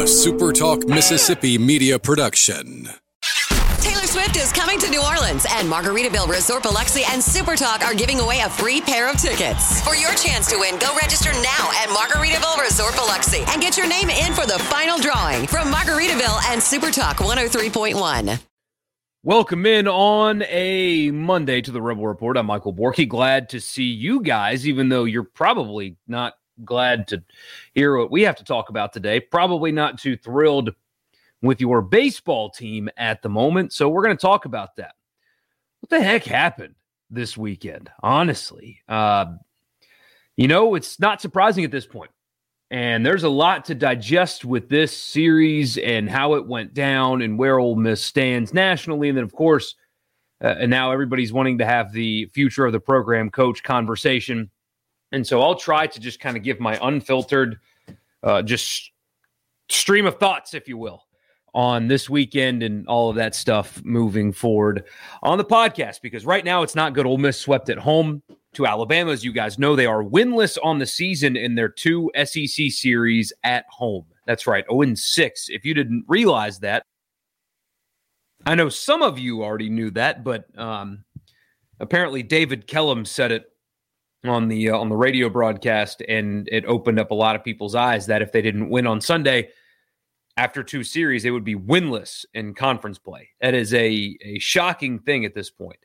a SuperTalk Mississippi media production. Taylor Swift is coming to New Orleans, and Margaritaville Resort Biloxi and SuperTalk are giving away a free pair of tickets. For your chance to win, go register now at Margaritaville Resort Biloxi and get your name in for the final drawing from Margaritaville and SuperTalk 103.1. Welcome in on a Monday to the Rebel Report. I'm Michael Borky. Glad to see you guys, even though you're probably not glad to hear what we have to talk about today. Probably not too thrilled with your baseball team at the moment. So we're going to talk about that. What the heck happened this weekend? Honestly, it's not surprising at this point. And there's a lot to digest with this series and how it went down and where Ole Miss stands nationally. And then, of course, and now everybody's wanting to have the future of the program coach conversation. And so I'll try to just kind of give my unfiltered, just stream of thoughts, if you will, on this weekend and all of that stuff moving forward on the podcast. Because right now it's not good. Ole Miss swept at home to Alabama. As you guys know, they are winless on the season in their two SEC series at home. That's right, 0-6. If you didn't realize that, I know some of you already knew that, but apparently David Kellum said it on the radio broadcast, and it opened up a lot of people's eyes that if they didn't win on Sunday after two series, they would be winless in conference play. That is a shocking thing at this point.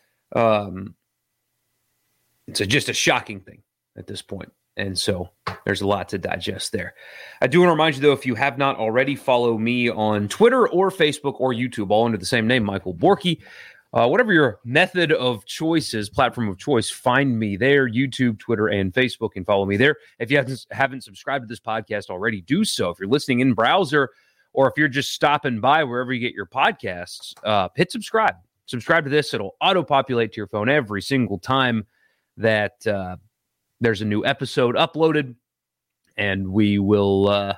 It's just a shocking thing at this point. And so there's a lot to digest there. I do want to remind you, though, if you have not already, follow me on Twitter or Facebook or YouTube, all under the same name, Michael Borky. Whatever your method of choice is, platform of choice, find me there, YouTube, Twitter, and Facebook, and follow me there. If you haven't subscribed to this podcast already, do so. If you're listening in browser or if you're just stopping by wherever you get your podcasts, hit subscribe. Subscribe to this. It'll auto-populate to your phone every single time that there's a new episode uploaded, and we will,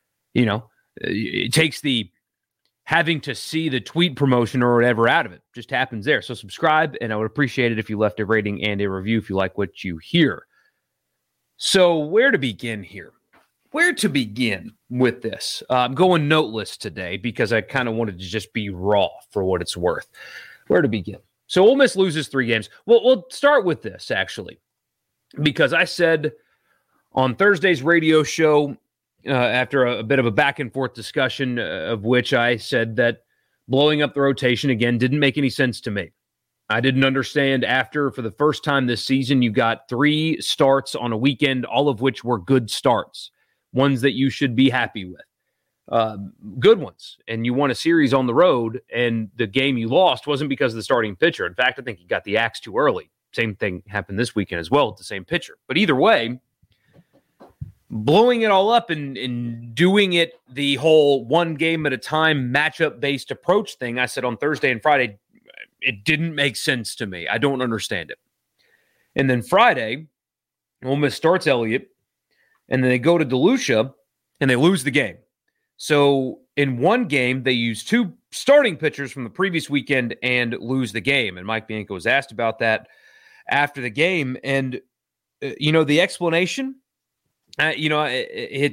it takes the having to see the tweet promotion or whatever out of it. Just happens there. So subscribe, and I would appreciate it if you left a rating and a review if you like what you hear. So where to begin here? Where to begin with this? I'm going noteless today because I kind of wanted to just be raw for what it's worth. Where to begin? So Ole Miss loses 3 games. Well, we'll start with this, actually, because I said on Thursday's radio show, after a bit of a back-and-forth discussion of which I said that blowing up the rotation again didn't make any sense to me. I didn't understand after, for the first time this season, you got 3 starts on a weekend, all of which were good starts, ones that you should be happy with. Good ones, and you won a series on the road, and the game you lost wasn't because of the starting pitcher. In fact, I think you got the axe too early. Same thing happened this weekend as well with the same pitcher. But either way, blowing it all up and doing it the whole one game at a time matchup-based approach thing, I said on Thursday and Friday, it didn't make sense to me. I don't understand it. And then Friday, Ole Miss starts Elliott, and then they go to DeLucia, and they lose the game. So in one game, they use 2 starting pitchers from the previous weekend and lose the game. And Mike Bianco was asked about that after the game. And, the explanation, it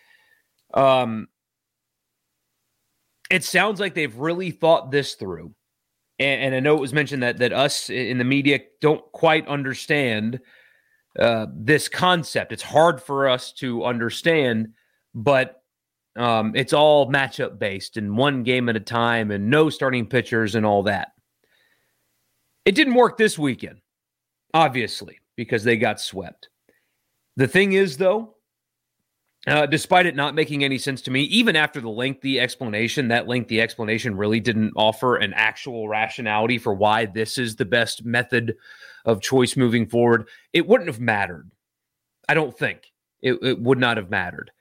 sounds like they've really thought this through. And I know it was mentioned that us in the media don't quite understand this concept. It's hard for us to understand, but it's all matchup based and one game at a time and no starting pitchers and all that. It didn't work this weekend, obviously, because they got swept. The thing is, though, despite it not making any sense to me, even after the lengthy explanation, that lengthy explanation really didn't offer an actual rationality for why this is the best method of choice moving forward. It wouldn't have mattered. I don't think. It would not have mattered.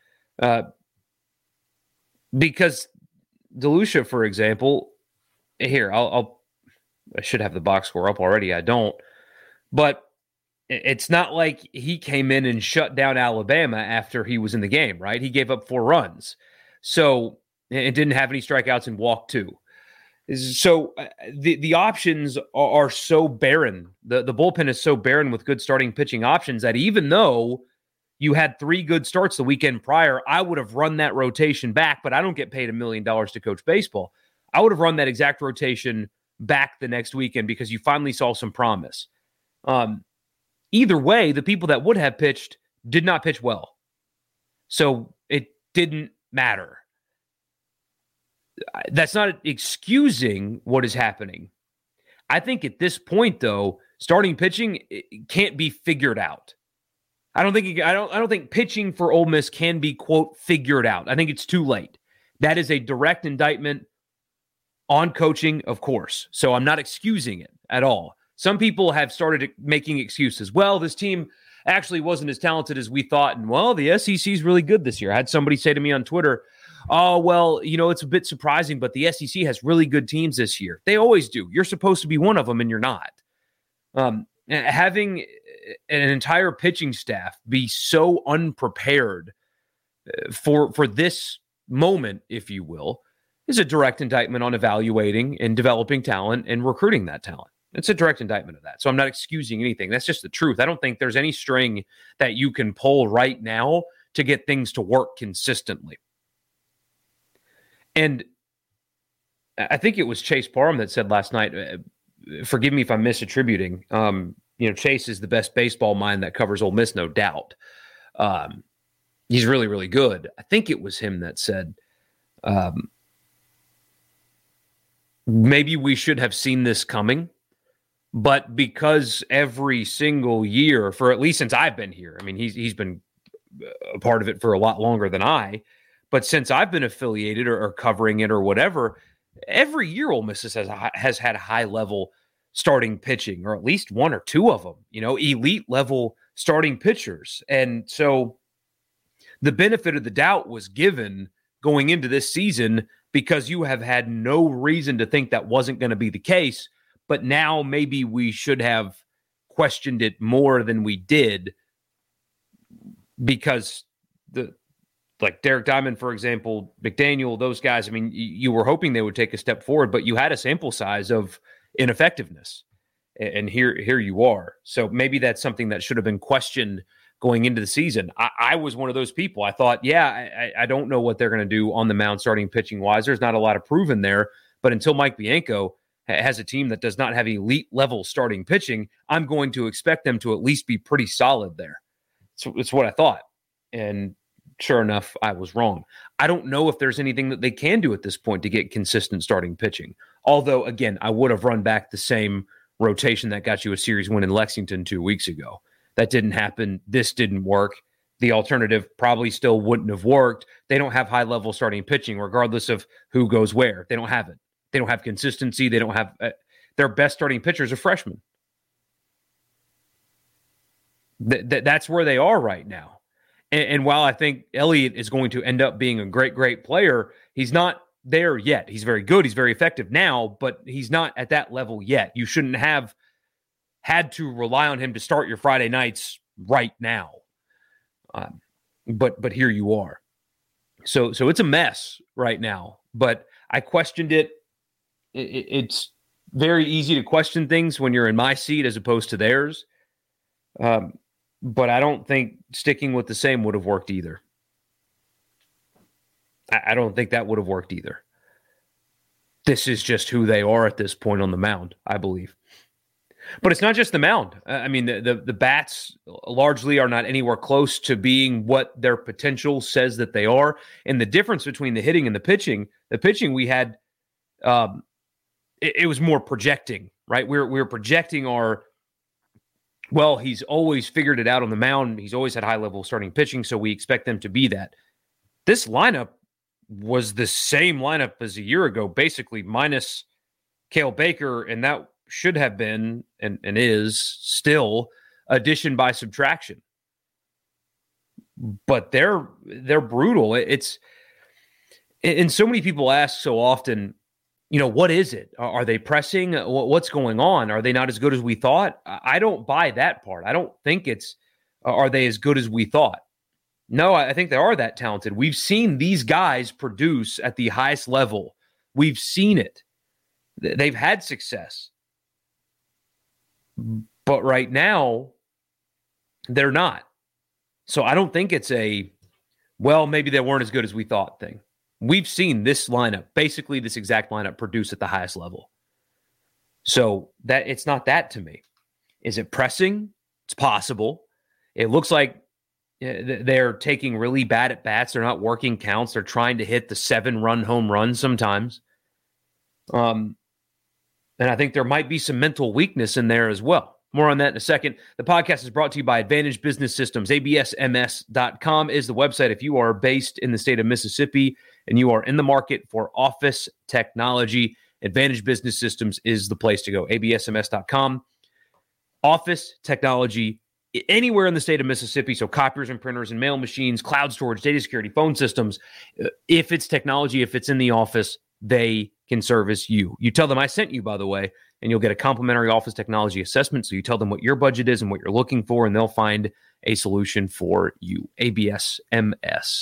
Because DeLucia, for example, here, I should have the box score up already. I don't. But it's not like he came in and shut down Alabama after he was in the game, right? He gave up 4 runs. So it didn't have any strikeouts and walked 2. So the options are so barren. The bullpen is so barren with good starting pitching options that even though you had 3 good starts the weekend prior, I would have run that rotation back, but I don't get paid $1 million to coach baseball. I would have run that exact rotation back the next weekend because you finally saw some promise. Either way, the people that would have pitched did not pitch well. So it didn't matter. That's not excusing what is happening. I think at this point, though, starting pitching can't be figured out. I don't think pitching for Ole Miss can be, quote, figured out. I think it's too late. That is a direct indictment on coaching, of course. So I'm not excusing it at all. Some people have started making excuses. Well, this team actually wasn't as talented as we thought. And, well, the SEC is really good this year. I had somebody say to me on Twitter, oh, well, it's a bit surprising, but the SEC has really good teams this year. They always do. You're supposed to be one of them, and you're not. Having an entire pitching staff be so unprepared for this moment, if you will, is a direct indictment on evaluating and developing talent and recruiting that talent. It's a direct indictment of that. So I'm not excusing anything. That's just the truth. I don't think there's any string that you can pull right now to get things to work consistently. And I think it was Chase Parham that said last night, forgive me if I'm misattributing, Chase is the best baseball mind that covers Ole Miss, no doubt. He's really, really good. I think it was him that said, maybe we should have seen this coming, but because every single year, for at least since I've been here, I mean, he's been a part of it for a lot longer than I, but since I've been affiliated or covering it or whatever, every year Ole Miss has had high-level starting pitching, or at least one or two of them, elite-level starting pitchers. And so the benefit of the doubt was given going into this season because you have had no reason to think that wasn't going to be the case. But now maybe we should have questioned it more than we did because like Derek Diamond, for example, McDaniel, those guys, I mean, you were hoping they would take a step forward, but you had a sample size of ineffectiveness. And here you are. So maybe that's something that should have been questioned going into the season. I was one of those people. I thought, I don't know what they're going to do on the mound starting pitching wise. There's not a lot of proven there. But until Mike Bianco has a team that does not have elite level starting pitching, I'm going to expect them to at least be pretty solid there. So it's what I thought. And sure enough, I was wrong. I don't know if there's anything that they can do at this point to get consistent starting pitching. Although, again, I would have run back the same rotation that got you a series win in Lexington 2 weeks ago. That didn't happen. This didn't work. The alternative probably still wouldn't have worked. They don't have high-level starting pitching, regardless of who goes where. They don't have it. They don't have consistency. They don't have their best starting pitchers are freshmen. That's where they are right now. And while I think Elliott is going to end up being a great, great player, he's not there yet. He's very good. He's very effective now, but he's not at that level yet. You shouldn't have had to rely on him to start your Friday nights right now. But here you are. So it's a mess right now. But I questioned it. It's very easy to question things when you're in my seat as opposed to theirs. But I don't think sticking with the same would have worked either. I don't think that would have worked either. This is just who they are at this point on the mound, I believe. But it's not just the mound. I mean, the bats largely are not anywhere close to being what their potential says that they are. And the difference between the hitting and the pitching we had, it was more projecting, right? We were projecting he's always figured it out on the mound. He's always had high-level starting pitching, so we expect them to be that. This lineup was the same lineup as a year ago, basically, minus Cale Baker, and that should have been and is still addition by subtraction. But they're brutal. And so many people ask so often, what is it? Are they pressing? What's going on? Are they not as good as we thought? I don't buy that part. I don't think are they as good as we thought? No, I think they are that talented. We've seen these guys produce at the highest level. We've seen it. They've had success. But right now, they're not. So I don't think it's well, maybe they weren't as good as we thought thing. We've seen this lineup, basically this exact lineup, produce at the highest level. So that it's not that to me. Is it pressing? It's possible. It looks like they're taking really bad at bats. They're not working counts. They're trying to hit the 7-run home run sometimes. And I think there might be some mental weakness in there as well. More on that in a second. The podcast is brought to you by Advantage Business Systems. ABSMS.com is the website. If you are based in the state of Mississippi and you are in the market for office technology, Advantage Business Systems is the place to go. ABSMS.com. Office technology anywhere in the state of Mississippi. So copiers and printers and mail machines, cloud storage, data security, phone systems. If it's technology, if it's in the office, they can service you. You tell them I sent you, by the way, and you'll get a complimentary office technology assessment. So you tell them what your budget is and what you're looking for, and they'll find a solution for you. ABSMS.com.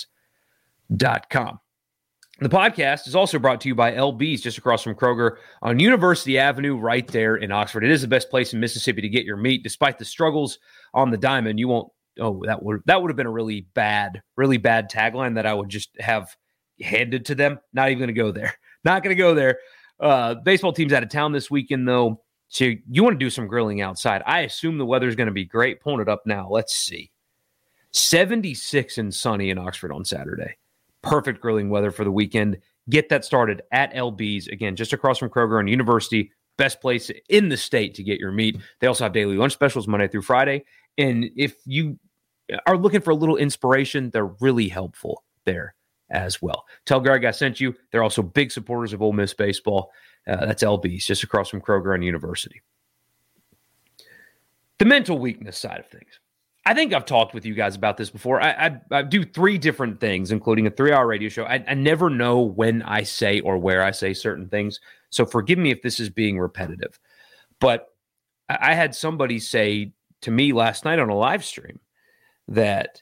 The podcast is also brought to you by LB's, just across from Kroger on University Avenue, right there in Oxford. It is the best place in Mississippi to get your meat, despite the struggles on the diamond. You won't. Oh, that would have been a really bad tagline that I would just have handed to them. Not even going to go there. Not going to go there. Baseball team's out of town this weekend, though. So you want to do some grilling outside. I assume the weather's going to be great. Pulling it up now. Let's see. 76 and sunny in Oxford on Saturday. Perfect grilling weather for the weekend. Get that started at LB's. Again, just across from Kroger on University. Best place in the state to get your meat. They also have daily lunch specials Monday through Friday. And if you are looking for a little inspiration, they're really helpful there as well. Tell Greg I sent you. They're also big supporters of Ole Miss baseball. That's LB's, just across from Kroger on University. The mental weakness side of things. I think I've talked with you guys about this before. I do 3 different things, including a 3-hour radio show. I never know when I say or where I say certain things. So forgive me if this is being repetitive. But I had somebody say to me last night on a live stream that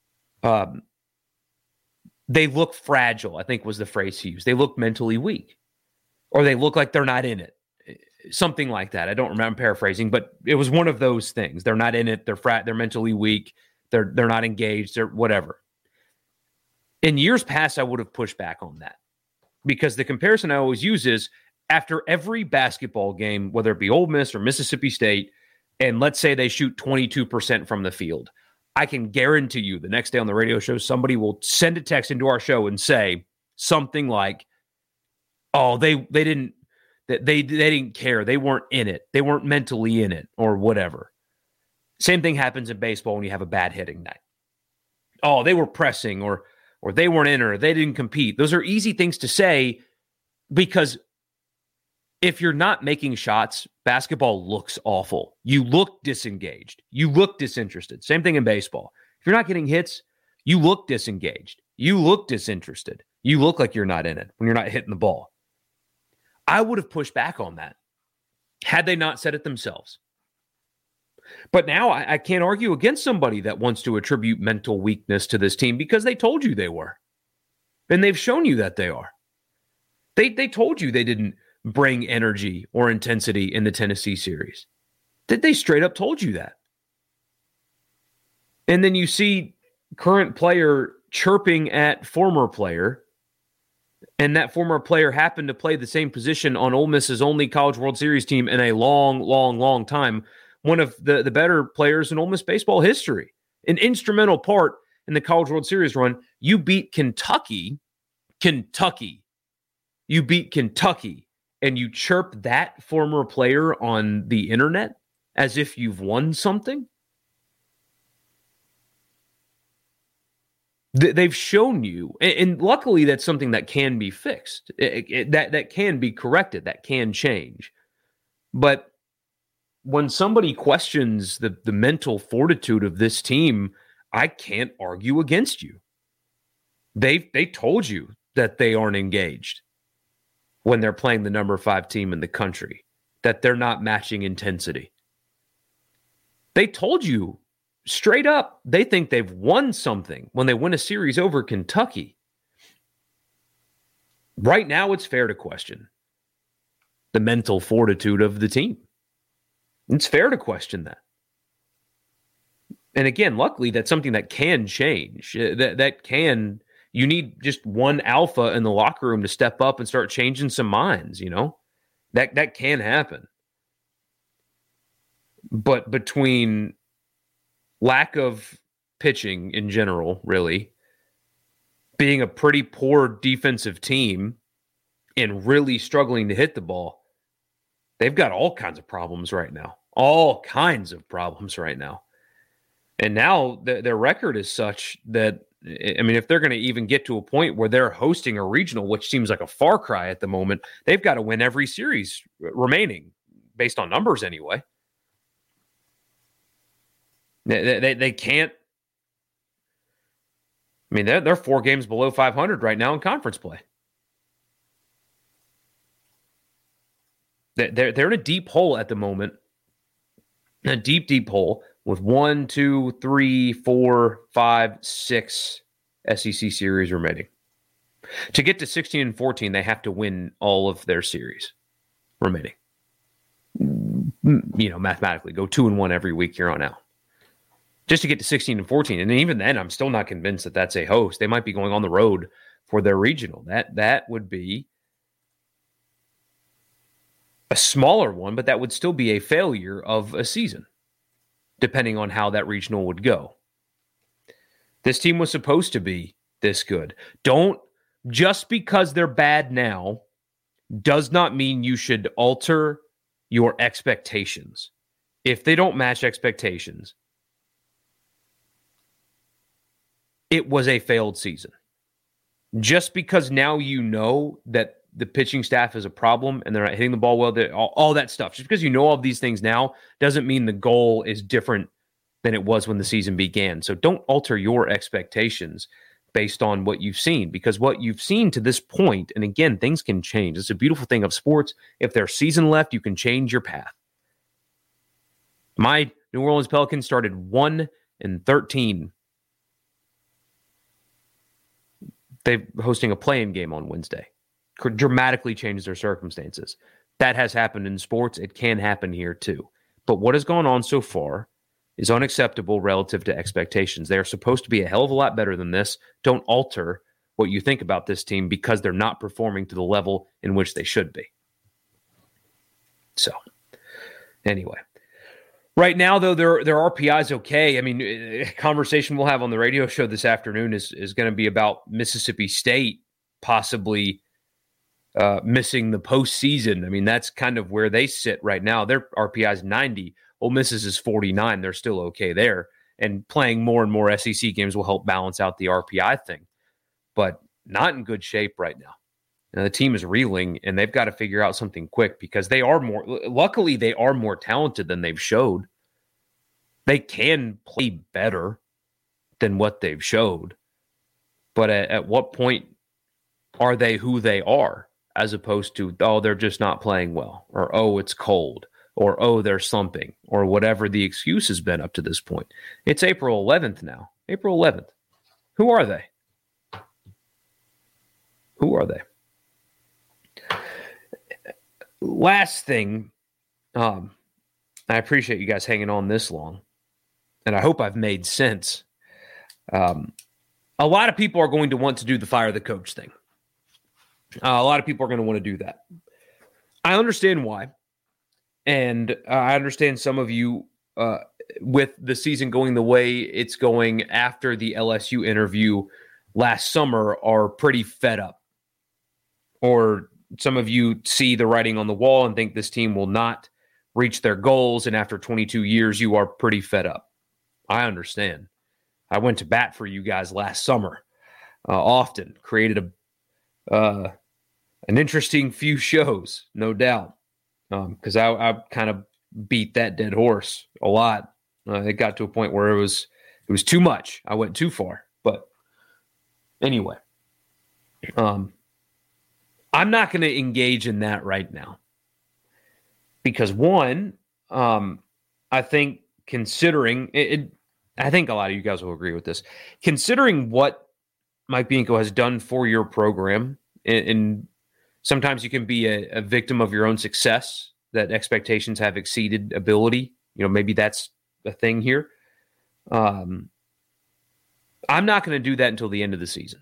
they look fragile, I think was the phrase he used. They look mentally weak, or they look like they're not in it. Something like that. I don't remember. I'm paraphrasing, but it was one of those things. They're not in it. They're mentally weak. They're not engaged. They're whatever. In years past, I would have pushed back on that, because the comparison I always use is after every basketball game, whether it be Ole Miss or Mississippi State, and let's say they shoot 22% from the field, I can guarantee you the next day on the radio show, somebody will send a text into our show and say something like, "Oh, they didn't care. They weren't in it. They weren't mentally in it," or whatever. Same thing happens in baseball when you have a bad hitting night. "Oh, they were pressing," or "they weren't in it," or "they didn't compete." Those are easy things to say, because if you're not making shots, basketball looks awful. You look disengaged. You look disinterested. Same thing in baseball. If you're not getting hits, you look disengaged. You look disinterested. You look like you're not in it when you're not hitting the ball. I would have pushed back on that had they not said it themselves. But now I can't argue against somebody that wants to attribute mental weakness to this team, because they told you they were. And they've shown you that they are. They told you they didn't bring energy or intensity in the Tennessee series. They straight up told you that. And then you see current player chirping at former player, and that former player happened to play the same position on Ole Miss's only College World Series team in a long, long, long time. One of the better players in Ole Miss baseball history. An instrumental part in the College World Series run. You beat Kentucky. You beat Kentucky, and you chirp that former player on the internet as if you've won something? They've shown you, and luckily that's something that can be fixed, that can be corrected, that can change. But when somebody questions the mental fortitude of this team, I can't argue against you. They told you that they aren't engaged when they're playing the number 5 team in the country, that they're not matching intensity. They told you straight up they think they've won something when they win a series over Kentucky. Right now, it's fair to question the mental fortitude of the team. It's fair to question that. And again, luckily, that's something that can change. You need just one alpha in the locker room to step up and start changing some minds, That can happen. But between lack of pitching in general, really, being a pretty poor defensive team and really struggling to hit the ball, they've got all kinds of problems right now. And now their record is such that, if they're going to even get to a point where they're hosting a regional, which seems like a far cry at the moment, they've got to win every series remaining, based on numbers anyway. They can't. They're 4 games below 500 right now in conference play. They're in a deep hole at the moment. A deep hole with 1, 2, 3, 4, 5, 6 SEC series remaining. To get to 16 and 14, they have to win all of their series remaining. Mathematically, go 2-1 every week here on out. Just to get to 16 and 14. And even then, I'm still not convinced that that's a host. They might be going on the road for their regional. That would be a smaller one, but that would still be a failure of a season, depending on how that regional would go. This team was supposed to be this good. Just because they're bad now does not mean you should alter your expectations. If they don't match expectations, it was a failed season. Just because now you know that the pitching staff is a problem and they're not hitting the ball well, all that stuff. Just because you know all of these things now doesn't mean the goal is different than it was when the season began. So don't alter your expectations based on what you've seen, because what you've seen to this point, and again, things can change. It's a beautiful thing of sports. If there's season left, you can change your path. My New Orleans Pelicans started 1-13. They're hosting a play-in game on Wednesday. Could dramatically change their circumstances. That has happened in sports. It can happen here too. But what has gone on so far is unacceptable relative to expectations. They are supposed to be a hell of a lot better than this. Don't alter what you think about this team because they're not performing to the level in which they should be. So, anyway. Right now, though, their RPI is okay. A conversation we'll have on the radio show this afternoon is going to be about Mississippi State possibly missing the postseason. That's kind of where they sit right now. Their RPI is 90. Ole Miss's is 49. They're still okay there. And playing more and more SEC games will help balance out the RPI thing. But not in good shape right now. The team is reeling, and they've got to figure out something quick because luckily they are more talented than they've showed. They can play better than what they've showed. But at what point are they who they are, as opposed to, they're just not playing well, or, it's cold, or, they're slumping, or whatever the excuse has been up to this point. It's April 11th now. April 11th. Who are they? Last thing, I appreciate you guys hanging on this long, and I hope I've made sense. A lot of people are going to want to do the fire the coach thing. A lot of people are going to want to do that. I understand why, and I understand some of you, with the season going the way it's going after the LSU interview last summer, are pretty fed up. Or some of you see the writing on the wall and think this team will not reach their goals, and after 22 years, you are pretty fed up. I understand. I went to bat for you guys last summer. Often created an interesting few shows, no doubt, because I kind of beat that dead horse a lot. It got to a point where it was too much. I went too far. But anyway, I'm not going to engage in that right now because, one, I think considering it, I think a lot of you guys will agree with this. Considering what Mike Bianco has done for your program, and sometimes you can be a victim of your own success, that expectations have exceeded ability. Maybe that's a thing here. I'm not going to do that until the end of the season.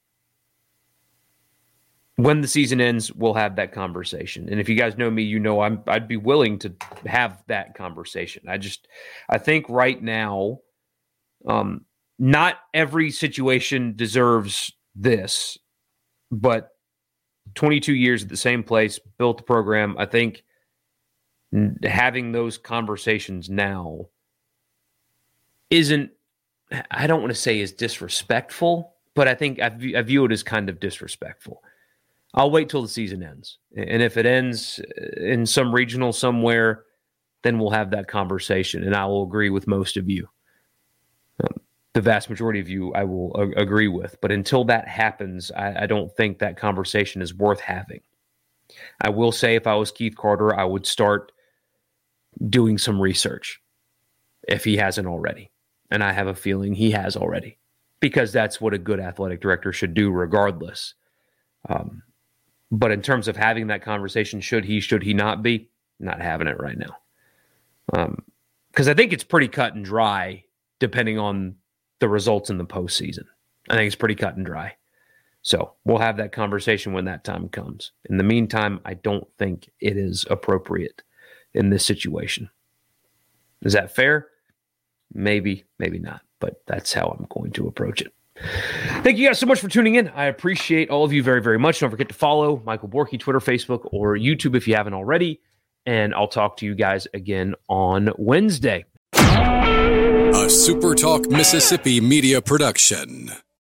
When the season ends, we'll have that conversation. And if you guys know me, you know I'd be willing to have that conversation. I think right now, not every situation deserves this, but 22 years at the same place, built the program. I think having those conversations now isn't, I don't want to say is disrespectful, but I think I view it as kind of disrespectful. I'll wait till the season ends. And if it ends in some regional somewhere, then we'll have that conversation. And I will agree with most of you. The vast majority of you I will agree with. But until that happens, I don't think that conversation is worth having. I will say if I was Keith Carter, I would start doing some research if he hasn't already. And I have a feeling he has already, because that's what a good athletic director should do regardless. But in terms of having that conversation, should he not be? Not having it right now. Because I think it's pretty cut and dry depending on the results in the postseason. I think it's pretty cut and dry. So we'll have that conversation when that time comes. In the meantime, I don't think it is appropriate in this situation. Is that fair? Maybe, maybe not. But that's how I'm going to approach it. Thank you guys so much for tuning in. I appreciate all of you very, very much. Don't forget to follow Michael Borky, Twitter, Facebook, or YouTube if you haven't already. And I'll talk to you guys again on Wednesday. A SuperTalk Mississippi media production.